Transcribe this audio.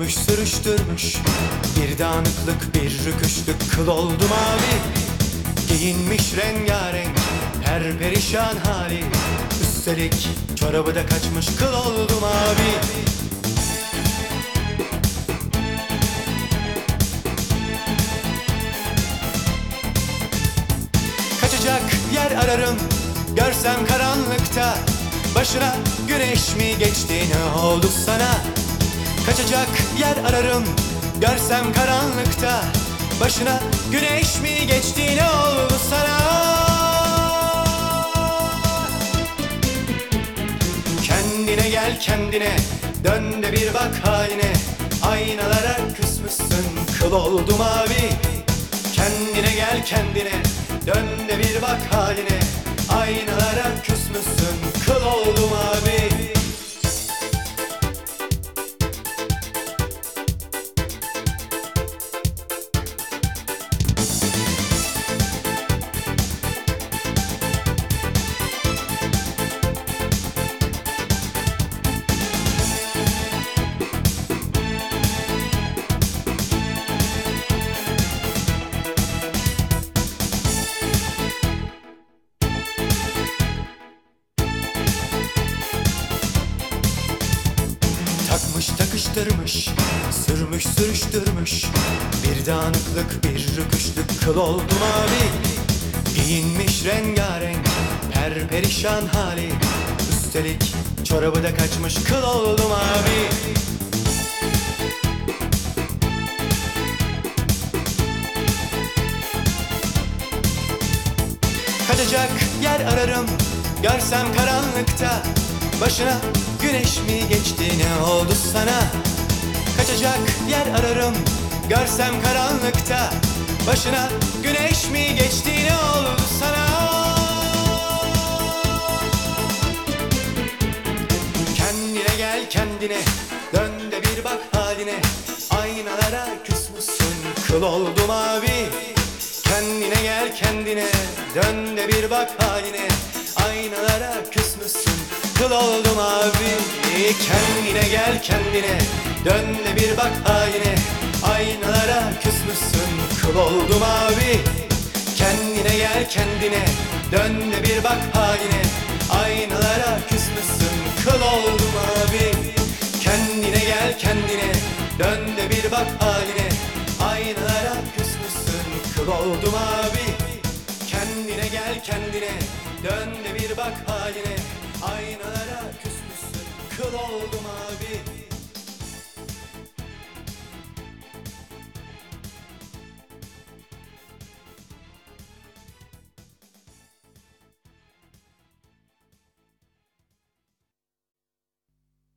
Sürmüş sürüştürmüş, bir dağınıklık bir rüküşlük, kıl oldu mavi. Giyinmiş rengarenk her perişan hali, üstelik çorabı da kaçmış, kıl oldu mavi. Kaçacak yer ararım görsem karanlıkta, başına güneş mi geçti, ne oldu sana? Kaçacak yer ararım görsem karanlıkta, başına güneş mi geçti, ne oldu sana? Kendine gel kendine, dön de bir bak haline, aynalara küsmüşsün, kıl oldu mavi. Kendine gel kendine, dön de bir bak haline, aynalara küsmüşsün, kıl oldu mavi. Takmış takıştırmış, sürmüş sürüştürmüş, bir dağınıklık bir rüküşlük, kıl oldu mavi. Giyinmiş rengarenk her perişan hali, üstelik çorabı da kaçmış, kıl oldu mavi. Kaçacak yer ararım görsem karanlıkta, başına güneş mi geçti, ne oldu sana? Kaçacak yer ararım görsem karanlıkta, başına güneş mi geçti, ne oldu sana? Kendine gel kendine, dön de bir bak haline, aynalara küsmüşsün, kıl oldu mavi. Kendine gel kendine, dön de bir bak haline, aynalara küsmüşsün, kıl oldu mavi. Kendine gel kendine, dön de bir bak haline, aynalara küsmüşsün, kıl oldu mavi. Kendine gel kendine, dön de bir bak haline, aynalara küsmüşsün, kıl oldu mavi. Kendine gel kendine, dön de bir bak haline, aynalara küsmüşsün, kıl oldu mavi. Kendine gel kendine, dön de bir bak haline, aynalara küsmüşsün, kıl oldu mavi.